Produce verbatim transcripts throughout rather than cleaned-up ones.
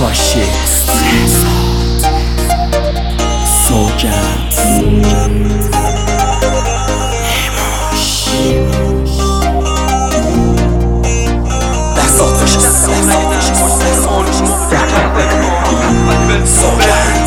فاشیست سوگند نیماش دست آتش سوگند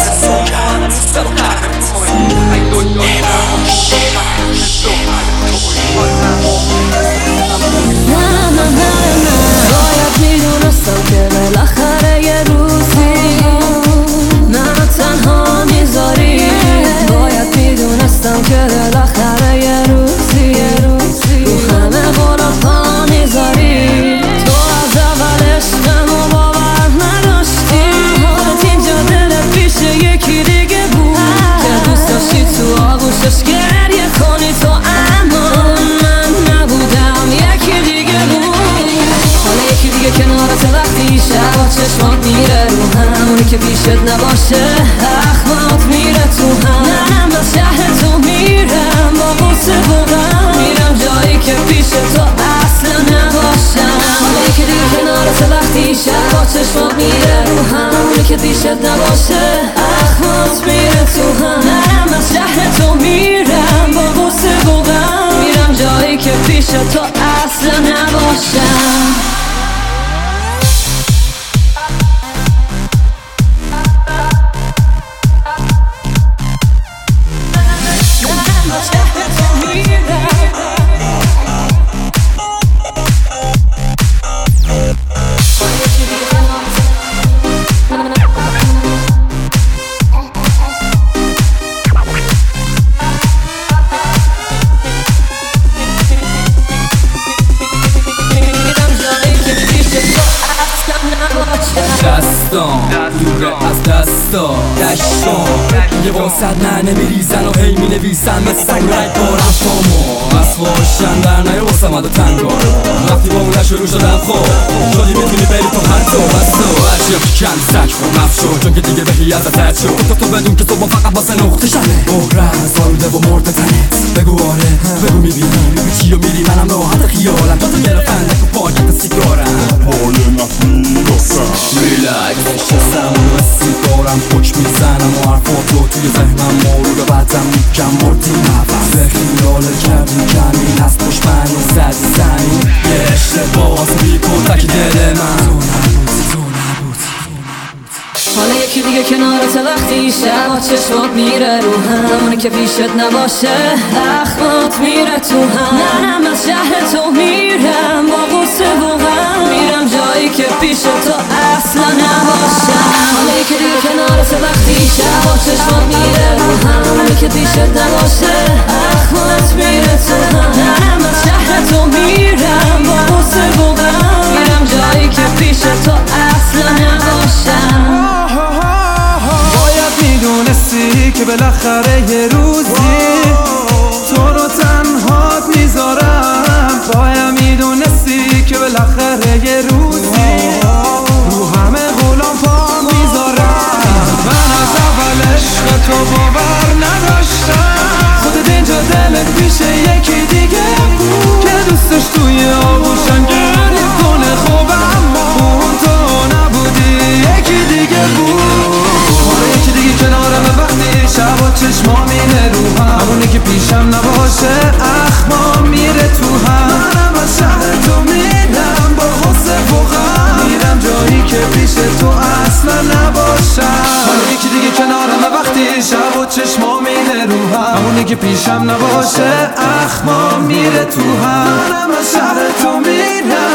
باید میدونستم که بالاخره یه روزی منو تنها میذاری. باید میدونستم که بالاخره یه روزی رو همه قولا پا میذاری. تو از اول عشقمو باور نداشتی، حالت اینجا دلت پیش یکی دیگه بود که دوست داشتی تو آغوشش گریه کنی تو، اما من نبودم یکی دیگه بود. حالا یکی دیگه کنارت وقتی شب و چشمات میره رو هم، اونی که پیشت نباشه اخمات میره تو هم. منم از شهر تو میرم با غصه و غم، میرم جایی که پیش تو اصلا نباشم. حالا یکی دیگه کنارت وقتی شب و چشمات میره رو هم، اونی که پیشت نباشه اخمات میره تو هم. منم از شهر تو میرم با غصه و غم، میرم جایی که پیش تو اصلا نباشم. دستان دوره از دستا دشتان یه واسد نه نمیریزن و هی می نویسن مثل رای بارم شما از خوشن در نیا واسه مده تنگارا. وقتی با اون شروع شدم خوب شدی میتونی بری تو هر تو بستا هرچی هم که کند سک خور نفت شد چون که دیگه بهی از ازت شد. تو تو بدون که تو با فقط واسه نقطه شنه بغره زاروده و مرده تنت بگو آره بگو میبینی میگو چی و میری منم راحت خیالم تا تو گرفتن نکو پاکت سیگارم پای نمیرسم ریلکس نشستم و سیگارم حکم میزنم و حرفاتو توی ذهنم مورد بعدم میگم مردی نفس به خیال کردی کمی هست پشت منو زدی زمین یه اشتباز بیکن تک دل من تو نبودی تو نبودی حالا یکی دیگه کنارت وقتی شب و چشمات میره رو هم، اونی که پیشت نباشه اخمات میره تو هم. منم از شهر تو میرم با غصه و غم، میرم جایی که پیش تو اصلا نباشم. حالا یکی دیگه کنارت وقتی شب و چشمات میره رو هم، اونی که پیشت نباشه اخمات میره تو هم. منم از شهر تو میرم با غصه و غم، میرم جایی که پیش تو اصلا نباشم. میدونستی که بالاخره یه روزی تو رو تنهات میذارم. باید میدونستی که بالاخره یه روزی رو همه غلام پا میذارم. من از اول عشق تو باور نداشتم، خودت اینجا دلت پیش یکی دیگه بود که دوستش توی آغوشم گریه کنه. خوب اما اون تو نبودی یکی دیگه بود. یکی دیگه کنارم وقتی شب و چشما میره رو هم، همونی که پیشم نباشه اخما میره تو هم. منم از شهر تو میرم با غصه و غم، میرم جایی که پیش تو اصلا نباشم. یکی دیگه کنارم وقتی شب و چشما میره رو هم، همونی که پیشم نباشه اخما میره تو هم. منم از شهر تو میرم